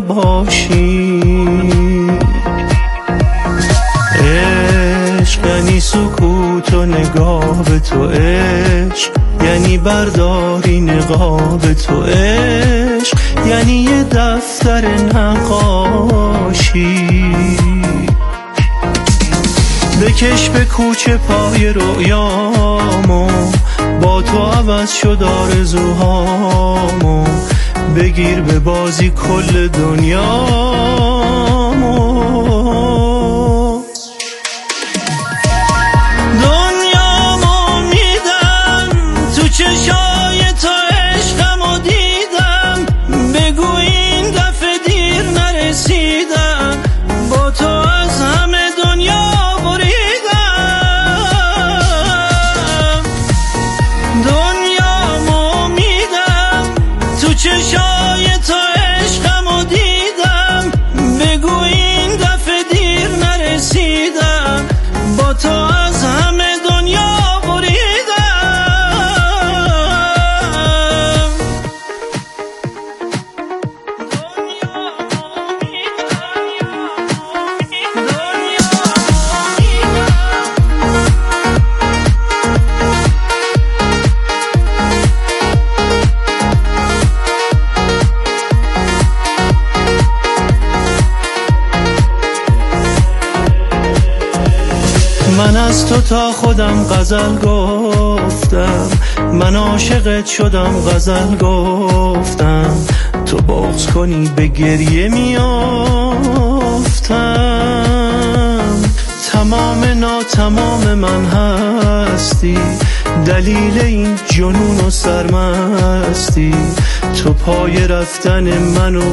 باشی. عشق یعنی سکوت و نگاه به تو، عشق یعنی برداری نقاب تو، عشق یعنی یه دفتر نقاشی. بکش به کوچه پای رویامو، با تو عوض شد آرزوهامو، بگیر به بازی کل دنیامو. دنیامو میدم تو چشای تو، عشقمو دیدم، بگو این دفعه دیر نرسیدم، با تو از همه دنیا چشای تو، عشقمو دیدم، بگو این دفعه دیر نرسیدم، با تو از همه دنیا من از تو تا خودم غزل گفتم، من عاشقت شدم غزل گفتم، تو بغض کنی به گریه میافتم. تمام ناتمام من هستی، دلیل این جنون و سرمستی، تو پای رفتن منو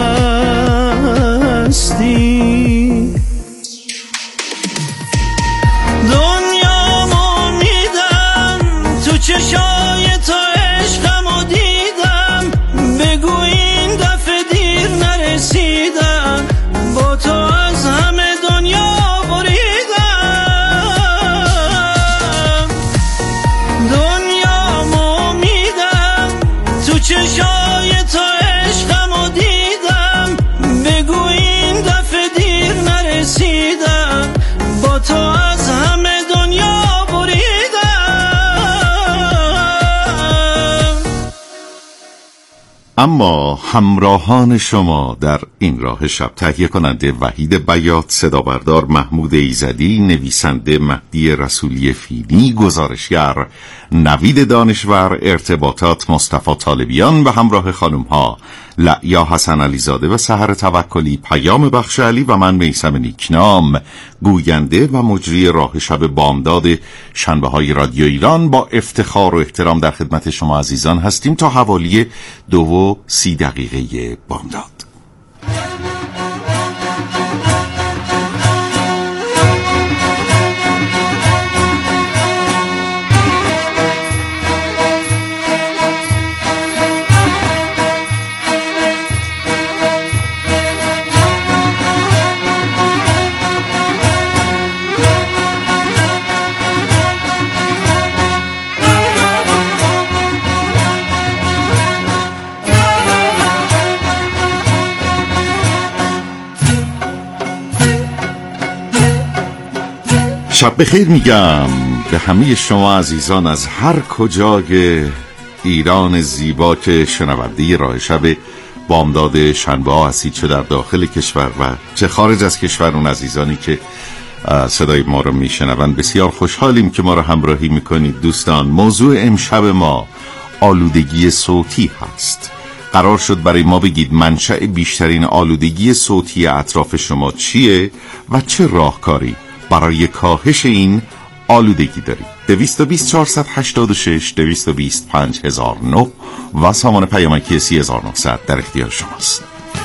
بستی. دنیامو میدم تو چشای تو، عشقمو دیدم، بگو این دفعه دیر نرسیدم، با تو از همه دنیا بریدم. دنیامو میدم تو چشای تو، عشقمو دیدم، بگو این دفعه دیر نرسیدم، با تو از همه دنیا بریدم. اما همراهان شما در این راه شب، تهیه کننده وحید بیات، صدا بردار محمود ایزدی، نویسنده مهدی رسولی فیلی، گزارشگر نوید دانشور، ارتباطات مصطفی طالبیان و همراه خانم ها لعیا حسن علیزاده و سحر توکلی، پیام بخش علی و من میثم نیکنام، گوینده و مجری راه شب بامداد شنبه های رادیو ایران، با افتخار و احترام در خدمت شما عزیزان هستیم تا حوالی 2:30 بامداد. شب بخیر میگم به همه شما عزیزان از هر کجای ایران زیبا که شنونده راه شب بامداد شنبه ها هستید، چه در داخل کشور و چه خارج از کشور. اون عزیزانی که صدای ما رو میشنوند بسیار خوشحالیم که ما رو همراهی میکنید. دوستان، موضوع امشب ما آلودگی صوتی هست. قرار شد برای ما بگید منشأ بیشترین آلودگی صوتی اطراف شما چیه و چه راهکاری برای کاهش این آلودگی دارید. 220 486 220 5009 و سامان پیامکی 3900 در اختیار شماست.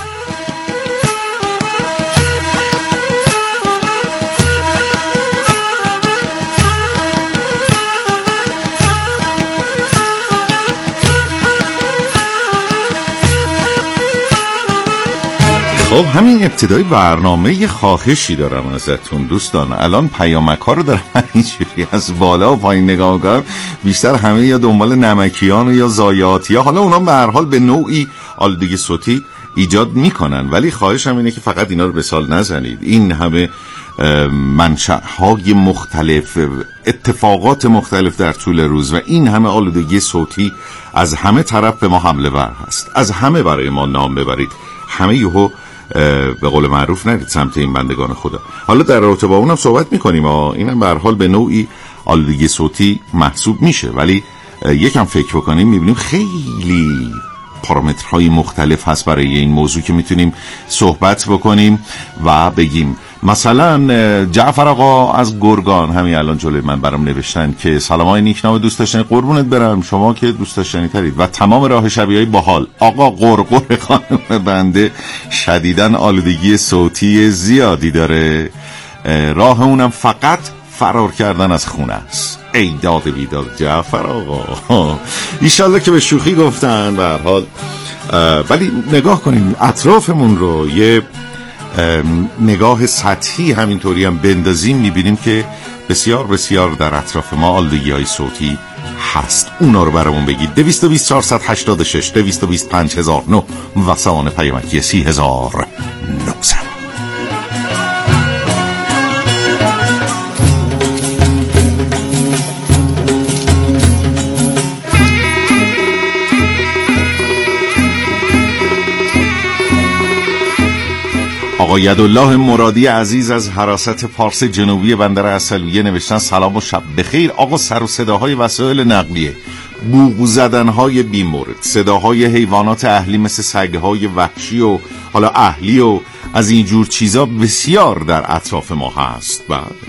خب همین ابتدای برنامه یه خواهشی دارم ازتون دوستان. الان پیامک ها رو دارم اینجوری از بالا و پایین نگاه میکنم، بیشتر همه یا دنبال نمکیان و یا ضایعاتی، یا حالا اونا به هر حال به نوعی آلودگی صوتی ایجاد میکنن، ولی خواهشم اینه که فقط اینا رو به سال نزنید. این همه منشأهای مختلف، اتفاقات مختلف در طول روز و این همه آلودگی صوتی از همه طرف به ما حمله ور هست. از همه برای ما نام ببرید، همه یهو به قول معروف نرید سمت این بندگان خدا. حالا در رابطه با اونم صحبت میکنیم، اینم به هر حال به نوعی آلودگی صوتی محسوب میشه، ولی یکم فکر بکنیم میبینیم خیلی پارامترهای مختلف هست برای این موضوع که میتونیم صحبت بکنیم و بگیم. مثلا جعفر آقا از گرگان همین الان جلوی من برام نوشتن که سلام های نیکنام دوست داشتنی، قربونت برم، شما که دوست داشتنی ترید و تمام راه شبیه‌های باحال. آقا قرقر خانم بنده شدیداً آلودگی صوتی زیادی داره، راه اونم فقط فرار کردن از خونه است. ای داد بیداد جعفر آقا، ایشالله که به شوخی گفتن به هر حال. ولی نگاه کنیم اطرافمون رو، یه نگاه سطحی همینطوری هم بندازیم، میبینیم که بسیار بسیار در اطراف ما آلودگی های صوتی هست. اونا رو برامون بگید. 220 486 220 5009 و سوان پیامکی 30900. آقا یدالله مرادی عزیز از حراست پارس جنوبی بندر عسلویه نوشتن سلام و شب بخیر. آقا سر و صداهای وسایل نقلیه، بوق زدنهای بی مورد، صداهای حیوانات اهلی مثل سگهای وحشی و حالا اهلی و از اینجور چیزا بسیار در اطراف ما هست.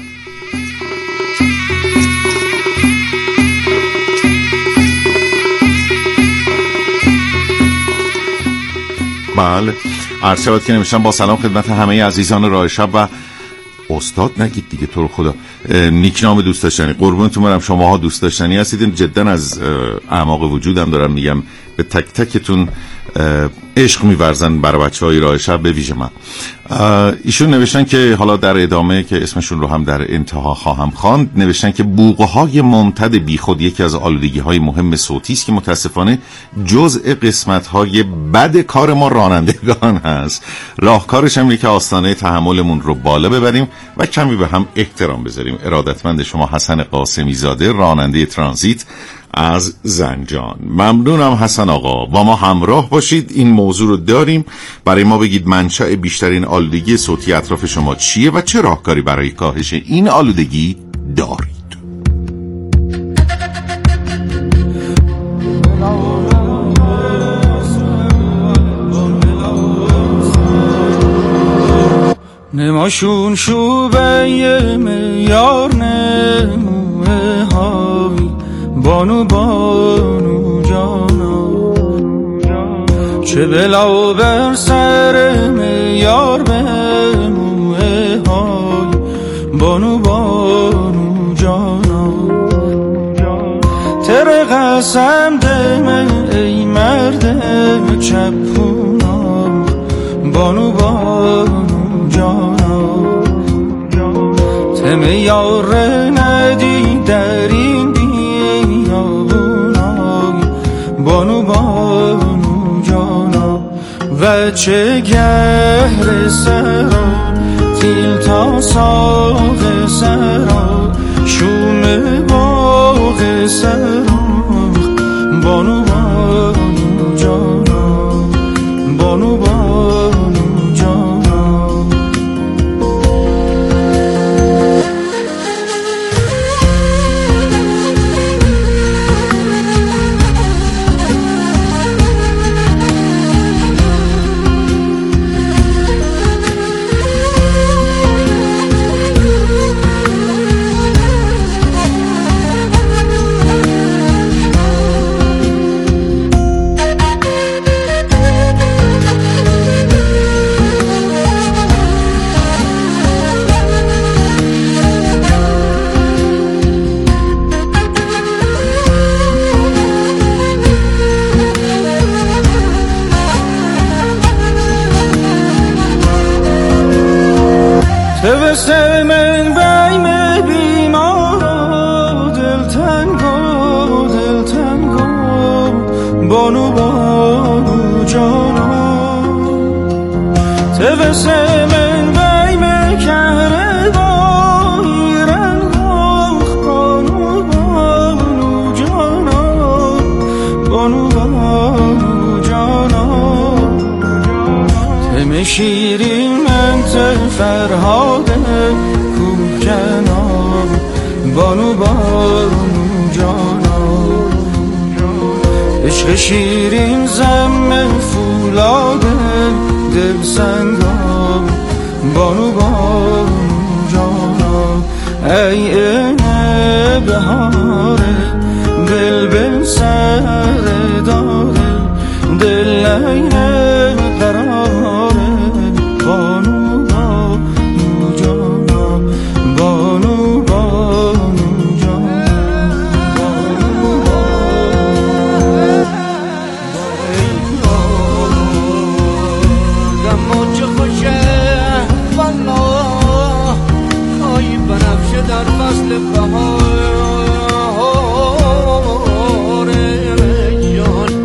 بله عرض شود که نمیشن با سلام خدمت همه عزیزان راه شب و استاد نگید دیگه تو رو خدا، نیکنام دوست داشتنی، قربونتون برم، شماها دوست داشتنی هستید، جدا از اعماق وجودم دارم میگم، به تک تکتون عشق می‌ورزن برای بچه‌های راه شب، به ویژه من. ایشون نوشتن که حالا در ادامه که اسمشون رو هم در انتها خواهم خواند، نوشتن که بوق‌های ممتد بیخود یکی از آلودگی‌های مهم صوتی است که متاسفانه جزء قسمت‌های بد کار ما رانندگان هست. راهکارش هم اینه که آستانه تحملمون رو بالا ببریم و کمی به هم احترام بذاریم. ارادتمند شما حسن قاسمی زاده، راننده ترانزیت از زنجان. ممنونم حسن آقا، با ما همراه باشید. این موضوع رو داریم، برای ما بگید منشأ بیشترین آلودگی صوتی اطراف شما چیه و چه راهکاری برای کاهش این آلودگی دارید. نماشون شوبه میار نموه های بانو بانو جانا، چه بلا بر سر میار بموه های بانو بانو جانا، تر قسم دم ای مرد چپونا بانو بانو جانا، تم یار ندی در این بانو بانو جانا، و چه گهر سرا تیل تا ساق سرا، شوم باغ سرا بانو بانو جانا، بانو بانو جانا. توسه من بیم بیمارا دل تنگو بانو بانو جانا، واسه من بی مکره بایرن گوخ بانو بانو جانا بانو بانو جانا تم شیرین من تل فرهاده کوه کنار بانو بانو جانا عشق شیرین زم فولاده دل سنگام بانو بانو جانا ای اینه بهاره بلبل سر داره دل اینه قراره بانو بانو جانا بانو بانو جانا غم چه خوشه والا آی بنفشه در فصل بهار جان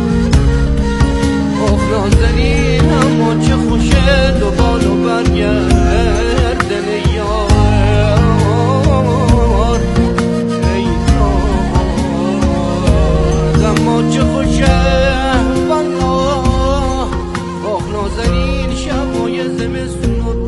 اخ نازنین اما چه خوشه دوبالو برگردن یار ای یار اما چه خوشه والا اخ نازنین شبای زمستون و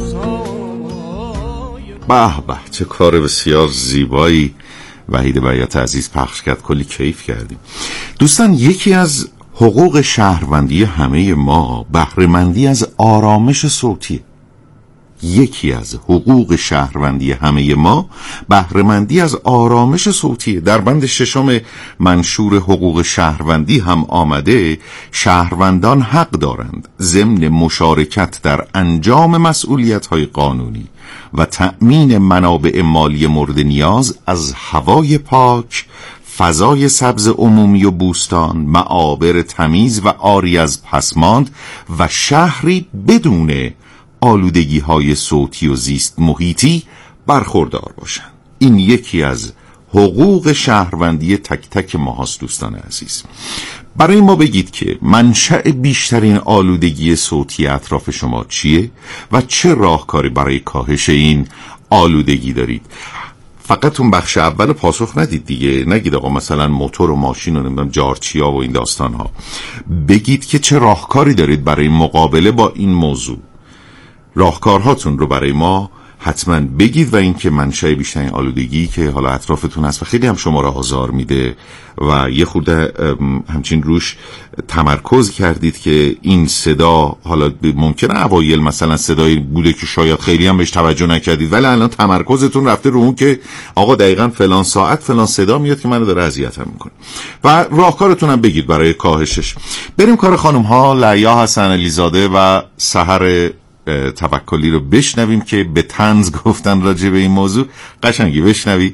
روزهای به به، چه کار بسیار زیبایی وحید بیات عزیز پخش کرد. کلی کیف کردیم دوستان. یکی از حقوق شهروندی همه ما بهره‌مندی از آرامش صوتی. یکی از حقوق شهروندی همه ما بهره‌مندی از آرامش صوتی. در بند 6 منشور حقوق شهروندی هم آمده شهروندان حق دارند ضمن مشارکت در انجام مسئولیت‌های قانونی و تأمین منابع مالی مورد نیاز از هوای پاک، فضای سبز عمومی و بوستان، معابر تمیز و عاری از پسماند و شهری بدون آلودگی‌های صوتی و زیست محیطی برخوردار باشند. این یکی از حقوق شهروندی تک تک ما هست دوستان عزیز. برای ما بگید که منشأ بیشترین آلودگی صوتی اطراف شما چیه و چه راهکاری برای کاهش این آلودگی دارید. فقط اون بخش اول پاسخ ندید دیگه، نگید آقا مثلا موتور و ماشین و نمیدونم جارچیا و این داستان ها. بگید که چه راهکاری دارید برای مقابله با این موضوع. راهکارهاتون رو برای ما حتما بگید و اینکه منشأ بیشترین آلودگی که حالا اطرافتون هست و خیلی هم شما را آزار میده و یه خورده همچین روش تمرکز کردید که این صدا حالا ممکنه اوایل مثلا صدایی بوده که شاید خیلی هم بهش توجه نکردید، ولی الان تمرکزتون رفته رو اون که آقا دقیقاً فلان ساعت فلان صدا میاد که منو داره اذیتم میکنه و راهکارتون هم بگید برای کاهشش. بریم کار خانم ها. لعیا حسن علیزاده و سحر توکلی رو بشنویم که به طنز گفتن راجع به این موضوع. قشنگی بشنوید.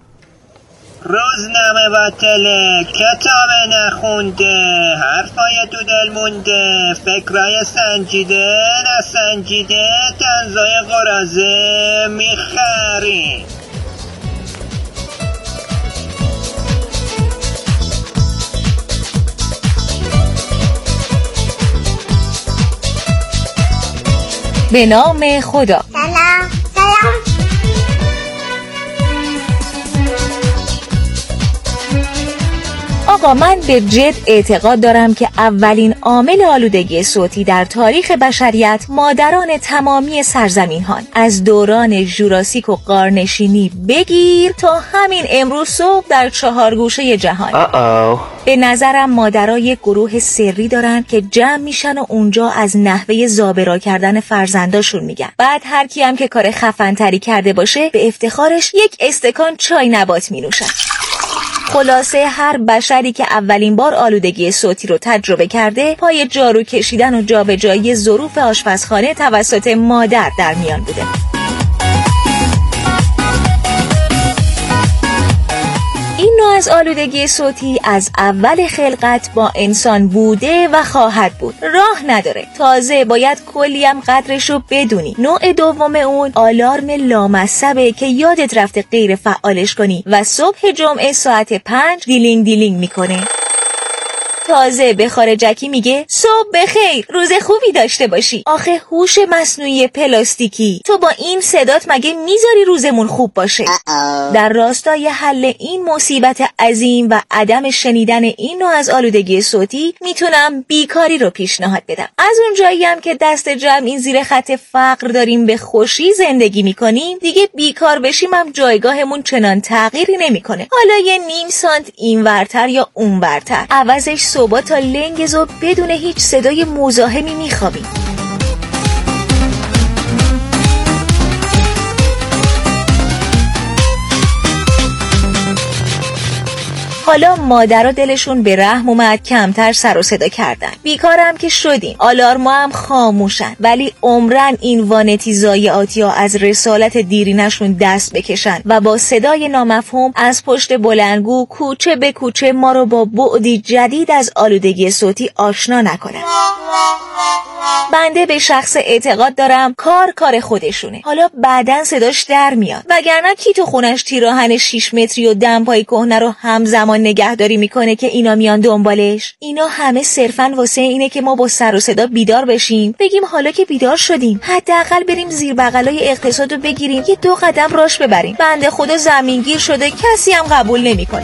روزنامه باطله، کتاب نخونده، حرفای تو دل مونده، فکرای سنجیده نسنجیده، طنزای قرازه میخری. به نام خدا. سلام. آقا من به جد اعتقاد دارم که اولین عامل آلودگی صوتی در تاریخ بشریت مادران تمامی سرزمین هان، از دوران ژوراسیک و غارنشینی بگیر تا همین امروز صبح در 4 گوشه جهان. به نظرم مادرها یک گروه سری دارن که جمع میشن و اونجا از نحوه زابرا کردن فرزنداشون میگن. بعد هر کی هم که کار خفن تری کرده باشه به افتخارش یک استکان چای نبات مینوشن. خلاصه هر بشری که اولین بار آلودگی صوتی رو تجربه کرده پای جارو کشیدن و جابجایی ظروف آشپزخانه توسط مادر در میان بوده. این نوع از آلودگی صوتی از اول خلقت با انسان بوده و خواهد بود، راه نداره. تازه باید کلی هم قدرشو بدونی. نوع دوم اون آلارم لامصبه که یادت رفته غیر فعالش کنی و صبح جمعه ساعت 5 دیلینگ دیلینگ میکنه. تازه به خارجکی میگه صبح بخیر، روز خوبی داشته باشی. آخه هوش مصنوعی پلاستیکی، تو با این صدات مگه میذاری روزمون خوب باشه؟ در راستای حل این مصیبت عظیم و عدم شنیدن این نوع از آلودگی صوتی میتونم بیکاری رو پیشنهاد بدم. از اون جایی هم که دست جمع این زیر خط فقر داریم به خوشی زندگی میکنیم، دیگه بیکار بشیم هم جایگاهمون چنان تغییری نمیکنه. حالا یه نیم سانت این ورتر یا اون ورتر، عوضش صبح تا لنگ صبح بدون هیچ صدای مزاحمی میخوابیم. حالا مادرها دلشون به رحم اومد، کمتر سر و صدا کردن. بیکارم که شدیم، آلارما هم خاموشن، ولی عمرن این وانتی ضایعاتی ها از رسالت دیرینشون دست بکشن و با صدای نامفهوم از پشت بلندگو کوچه به کوچه ما رو با بعدی جدید از آلودگی صوتی آشنا نکنن. بنده به شخص اعتقاد دارم کار خودشونه، حالا بعدن صداش در میاد، وگرنه کی تو خونش تیراهن 6 متری و دمپای کهنه رو همزمان نگهداری میکنه که اینا میان دنبالش؟ اینا همه صرفاً واسه اینه که ما با سر و صدا بیدار بشیم، بگیم حالا که بیدار شدیم حداقل بریم زیر بغلای اقتصاد رو بگیریم، یه 2 قدم راش ببریم. بنده خدا زمینگیر شده، کسی هم قبول نمیکنه.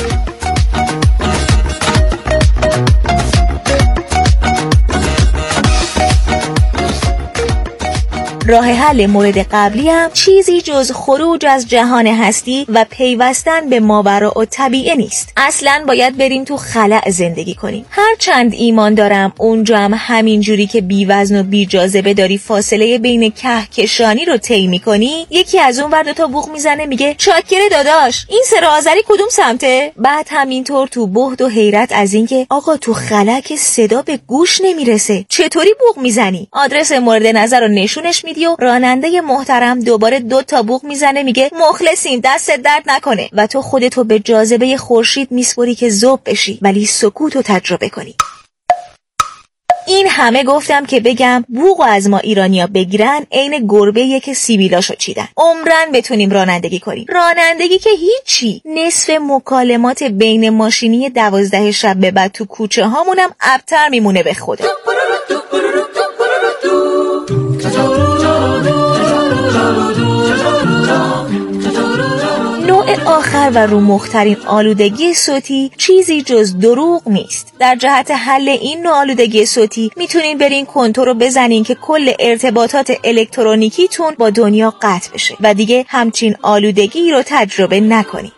راه حل مورد قبلی هم چیزی جز خروج از جهان هستی و پیوستن به ماوراء الطبیعه نیست. اصلاً باید بریم تو خلأ زندگی کنیم. هر چند ایمان دارم اونجا هم همین جوری که بی وزن و بی جاذبه داری فاصله بین کهکشانی رو طی می‌کنی، یکی از اون ور 2 تا بوق میزنه میگه چاکر داداش، این سر آذری کدوم سمته؟ بعد همینطور تو بهت و حیرت از اینکه آقا تو خلأ که صدا به گوش نمیرسه، چطوری بوق میزنی؟ آدرس مورد نظر رو نشونش میدی و راننده محترم دوباره 2 تا بوق میزنه میگه مخلصیم، دست درد نکنه، و تو خودتو به جاذبه خورشید میسپری که ذوب بشی ولی سکوتو تجربه کنی. این همه گفتم که بگم بوقو از ما ایرانیا بگیرن عین گربه‌ایه که سیبیلاشو چیدن. عمرن بتونیم رانندگی کنیم. رانندگی که هیچی. نصف مکالمات بین ماشینی 12 شب به بعد تو کوچه هامونم ابتر میمونه به خدا. نوع آخر و رومخترین آلودگی صوتی چیزی جز دروغ نیست. در جهت حل این نوع آلودگی صوتی میتونین برین کنتور رو بزنین که کل ارتباطات الکترونیکیتون با دنیا قطع بشه و دیگه همچین آلودگی رو تجربه نکنین.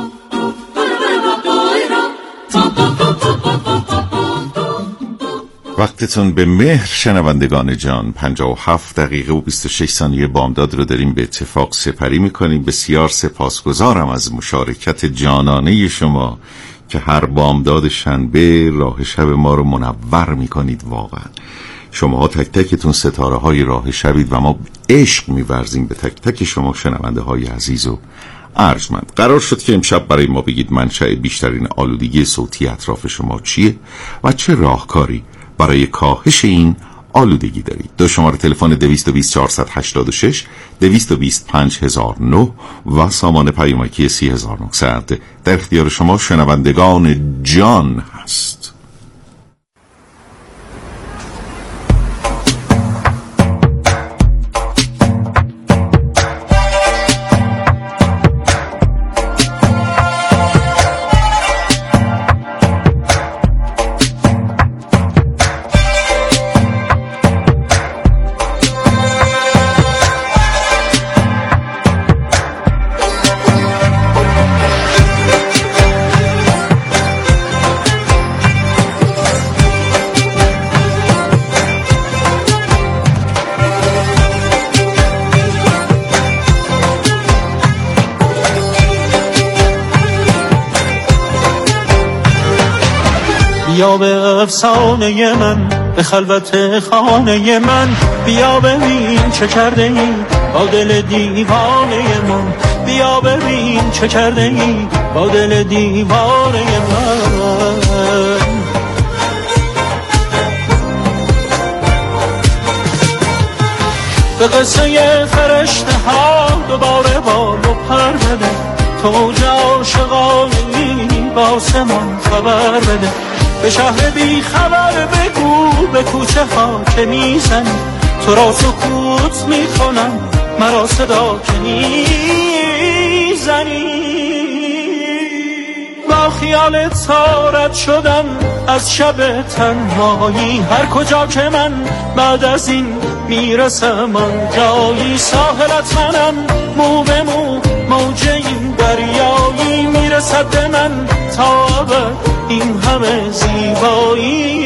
وقتتون به مهر شنوندگان جان. 57 دقیقه و 26 ثانیه بامداد رو داریم به اتفاق سپری میکنیم. بسیار سپاسگزارم از مشارکت جانانه شما که هر بامداد شنبه راه شب ما رو منور میکنید. واقعا شماها تک تکتون ستاره های راه شبید و ما عشق میورزیم به تک تک شما شنونده های عزیز و ارجمند. قرار شد که امشب برای ما بگید منشأ بیشترین آلودگی صوتی اطراف شما چیه و چه راهکاری برای کاهش این آلودگی دارید. 2 شماره تلفن 220 486 220 5009 و سامان پیامکی 3900 در اختیار شما شنوندگان جان هست. بیا به افسانه من، به خلوت خانه من، بیا ببین چه کرده ای با دل دیوانه من، بیا ببین چه کرده ای با دل دیوانه من. به قصه فرشته ها دوباره بال و پر بده، تو عاشقانی با آسمان خبر بده. به شهر بی خبر بگو به کوچه ها که میزنی، تو را سکوت میکنم مرا صدا که میزنی. با خیال تارت شدم از شب تنهایی، هر کجا که من بعد از این میرسم آن جایی، ساحلت منم مو به مو موج این دریایی، میرسد به من تا ابد این همه زیبایی.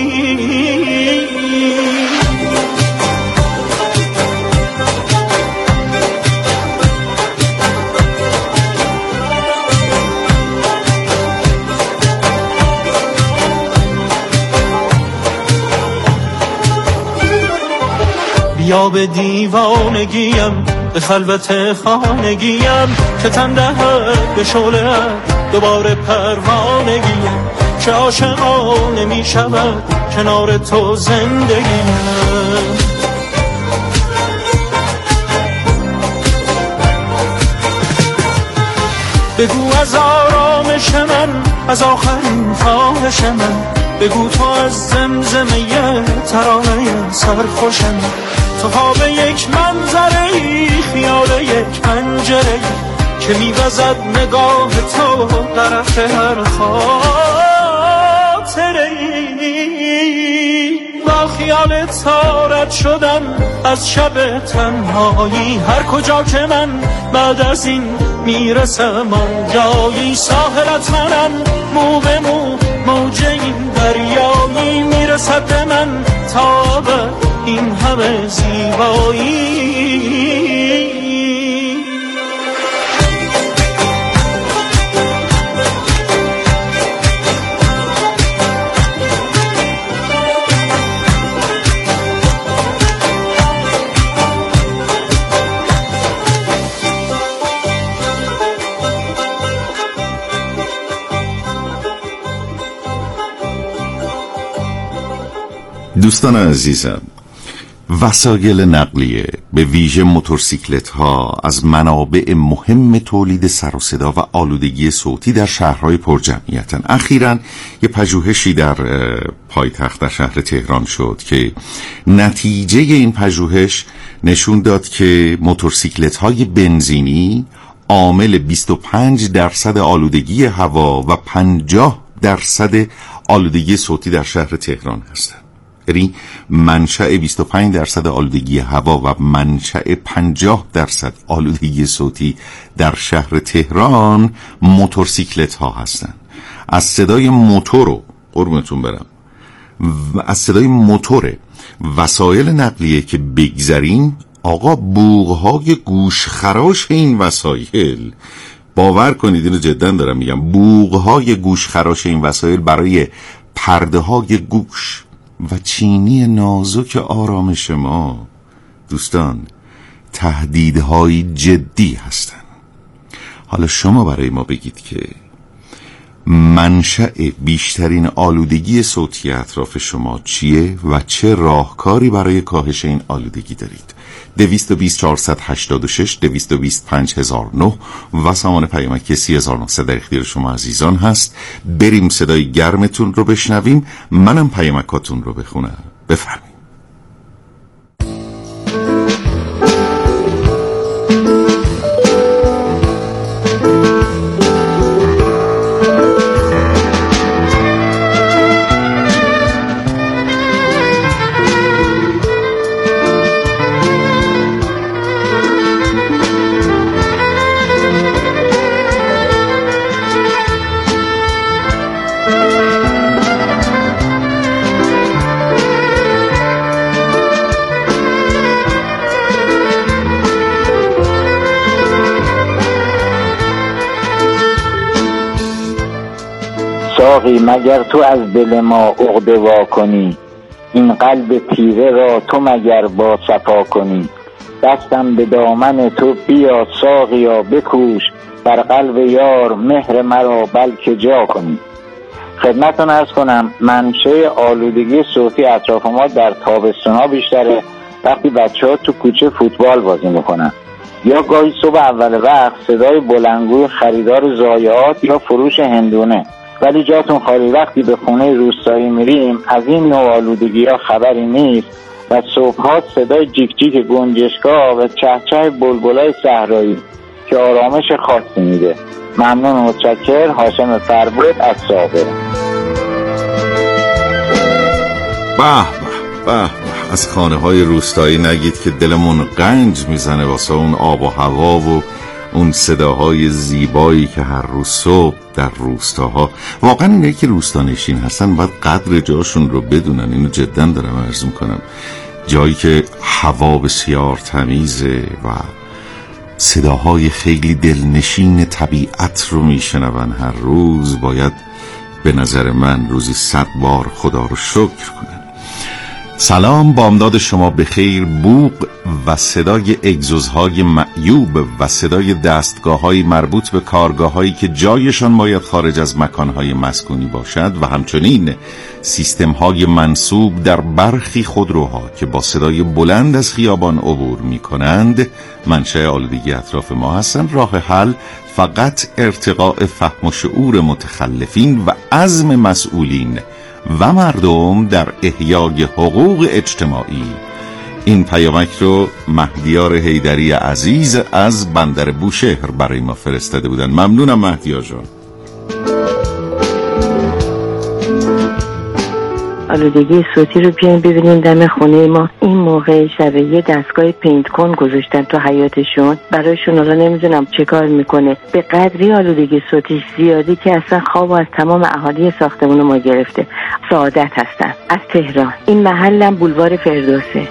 بیا به دیوانگیم به خلوت خانگیم، که تن دهد به شعله دوباره پروانگیم، که عاشقانه می شود کنار تو زندگیم. بگو از آرامش من، از آخرین خواهش من، بگو تو از زمزمه ترانه سرخوشم، تو خواب یک منظره، خیال یک پنجره که میوزد نگاه تو طرف هر خاطره. با خیال تارت شدم از شب تنهایی، هر کجا که من بعد از این میرسم آن جایی، ساحلت منم مو به مو موج این دریایی، میرسد به من تا به این همه زیبایی. دوستان عزیزم، وسایل نقلیه به ویژه موتورسیکلت ها از منابع مهم تولید سر و صدا و آلودگی صوتی در شهرهای پرجمعیتن. اخیراً یه پژوهشی در پایتخت در شهر تهران شد که نتیجه این پژوهش نشون داد که موتورسیکلت های بنزینی عامل 25% آلودگی هوا و 50% آلودگی صوتی در شهر تهران هستند. یعنی منشأ 25% آلودگی هوا و منشأ 50% آلودگی صوتی در شهر تهران موتورسیکلت ها هستند. از صدای موتور، قربونتون برم، از صدای موتور وسایل نقلیه که بگذریم، آقا بوغهای گوشخراش این وسایل، باور کنید اینو جدا دارم میگم، بوغهای گوشخراش این وسایل برای پرده های گوش و چینی نازک آرامش ما دوستان تهدیدهای جدی هستند. حالا شما برای ما بگید که منشأ بیشترین آلودگی صوتی اطراف شما چیه و چه راهکاری برای کاهش این آلودگی دارید؟ 220 486 220 5009 و سامان پیامکی 3900 در اختیار شما عزیزان هست. بریم صدای گرمتون رو بشنویم، منم پیامکاتون رو بخونم. بفرمایید. ساقی مگر تو از دل ما عقده وا کنی، این قلب تیره را تو مگر با صفا کنی. دستم به دامن تو بیا ساقیا بکوش، بر قلب یار مهر مرا بلکه جا کنی. خدمتتون عرض کنم منشأ آلودگی صوتی اطراف ما در تابستونا بیشتره وقتی بچه‌ها تو کوچه فوتبال بازی میکنن، یا گاهی صبح اول وقت صدای بلندگوی خریدار ضایعات یا فروش هندونه ولی جاتون خالی، وقتی به خونه روستایی میریم از این نوع آلودگی ها خبری نیست و صبح‌ها صدای جیک جیک گنجشک‌ها و چهچه بلبلای صحرایی که آرامش خاصی میده. ممنون و متشکر. هاشم فربود از صابر. به از خانه‌های روستایی نگید که دلمون قنج میزنه واسه اون آب و هوا و اون صداهای زیبایی که هر روز صبح در روستاها. واقعا اینه که روستانشین هستن باید قدر جاشون رو بدونن. اینو جدا دارم عرض میکنم. جایی که هوا بسیار تمیزه و صداهای خیلی دلنشین طبیعت رو میشنون هر روز، باید به نظر من روزی 100 بار خدا رو شکر کنن. سلام، بامداد شما بخیر. بوق و صدای اگزوزهای معیوب و صدای دستگاه‌های مربوط به کارگاه‌هایی که جایشان باید خارج از مکان‌های مسکونی باشد و همچنین سیستم‌های منصوب در برخی خودروها که با صدای بلند از خیابان عبور می‌کنند منشأ آلودگی اطراف ما هستند. راه حل فقط ارتقاء فهم و شعور متخلفین و عزم مسئولین و مردم در احیای حقوق اجتماعی. این پیامک رو مهدیار حیدری عزیز از بندر بوشهر برای ما فرستاده بودن. ممنونم مهدیار جان. آلودگی صوتی رو بیاین ببینیم دم خونه ما. این موقع شب یه دستگاه پینت کن گذاشتن تو حیاتشون برایشون. حالا نمیدونم چه کار میکنه. به قدری آلودگی صوتی زیادی که اصلا خواب از تمام اهالی ساختمون ما گرفته. سعادت هستن از تهران. این محلم بولوار فردوسه.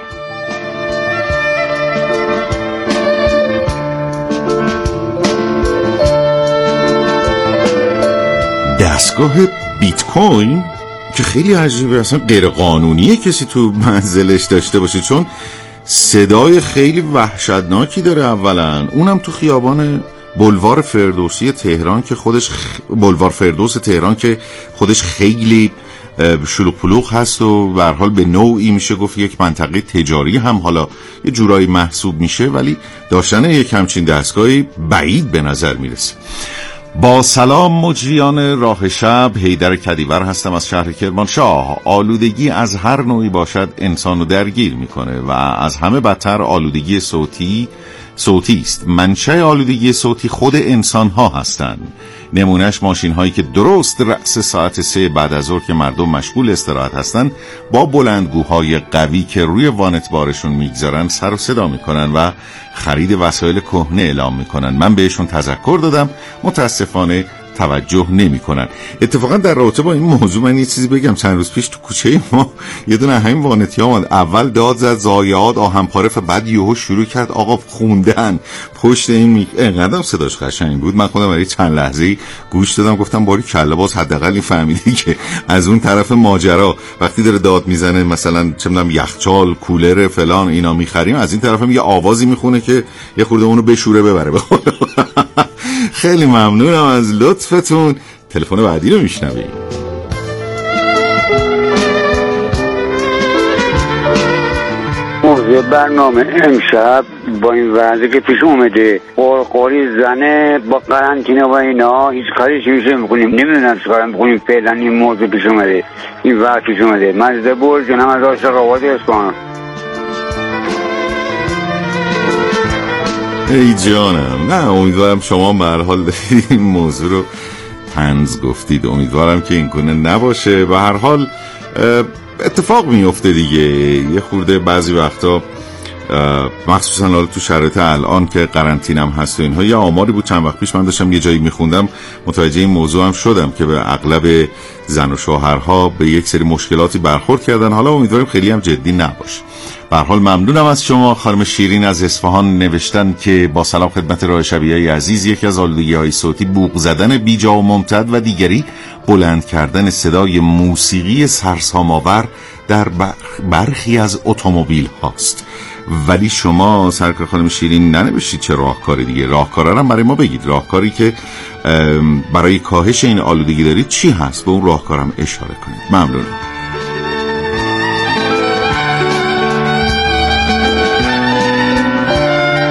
دستگاه بیت کوین که خیلی عجیبه، اصلا غیر قانونیه کسی تو منزلش داشته باشه، چون صدای خیلی وحشتناکی داره. اولا اونم تو خیابان بولوار فردوسی تهران که خودش بولوار فردوس تهران که خودش خیلی شلوغ پلوغ هست و به هر حال به نوعی میشه گفت یک منطقه تجاری هم حالا یه جورایی محسوب میشه، ولی داشتن یک همچین دستگاهی بعید به نظر میرسه. با سلام مجریان راه شب، حیدر کدیور هستم از شهر کرمانشاه. آلودگی از هر نوعی باشد انسانو درگیر میکنه و از همه بدتر آلودگی صوتی است. منشأ آلودگی صوتی خود انسان ها هستند. نمونهش ماشین هایی که درست رأس ساعت 3 بعد از ظهر که مردم مشغول استراحت هستن با بلندگوهای قوی که روی وانت بارشون میگذارن سر و صدا میکنن و خرید وسایل کهنه اعلام میکنن. من بهشون تذکر دادم، متاسفانه توجه نمی کنن. اتفاقا در رابطه با این موضوع من یه چیزی بگم. چند روز پیش تو کوچه ما یه دونه همین وانتی آمد، اول داد زد ضایعات آهن‌پاره، بعد یهو شروع کرد آقا خوندن پشت این اینقدر صداش قشنگ بود. من خودم برای چند لحظه گوش دادم، گفتم باری کله باز حداقل این فهمیدی که از اون طرف ماجرا وقتی داره داد میزنه مثلا چه میدونم یخچال کولر فلان اینا میخریم، از این طرف هم یه آوازی میخونه که یه خورده اونو بشوره ببره. خیلی ممنونم از لطفتون. تلفن بعدی رو میشنویم. موضوع برنامه امشب با این وضعی که پیش اومده، قرقوری زنه با قرنطینه و اینا، هیچ کاریش میشه میکنیم، نمیدونم چه کارم بکنیم. فعلا این موضوع پیش اومده، این وقت پیش اومده. مجده برج جنم از عاشق آباد اصفهان. ای جانم، نه امیدوارم شما به هر حال این موضوع رو طنز گفتید. امیدوارم که این گونه نباشه. به هر حال اتفاق میفته دیگه یه خورده بعضی وقتا، مخصوصا حالا تو شرایط الان که قرنطینم هست و اینها. یه آماری بود چند وقت پیش من داشتم یه جایی میخوندم، متوجه این موضوع هم شدم که به اغلب زن و شوهرها به یک سری مشکلاتی برخورد کردن. حالا امیدواریم خیلی هم جدی نباشه. به هر حال ممنونم از شما. خانم شیرین از اصفهان نوشتن که با سلام خدمت راه شبیه‌های عزیز، یکی از آلودگی‌های صوتی بوق زدن بیجا و ممتد و دیگری بلند کردن صدای موسیقی سرسام‌آور در برخی از اتومبیل هاست. ولی شما سرکار خانم شیرین ننوشتید چه راهکاری دیگه. راهکارا هم برای ما بگید. راهکاری که برای کاهش این آلودگی دارید چی هست؟ به اون راهکارم اشاره کنید. ممنونم.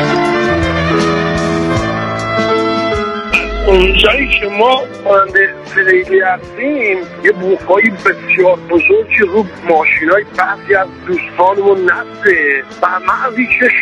اونجایی که ما مهندس تریلی هستیم یه بوقای بسیار بزرگی رو ماشینای بعضی از دوستانمون نسته و مغزی که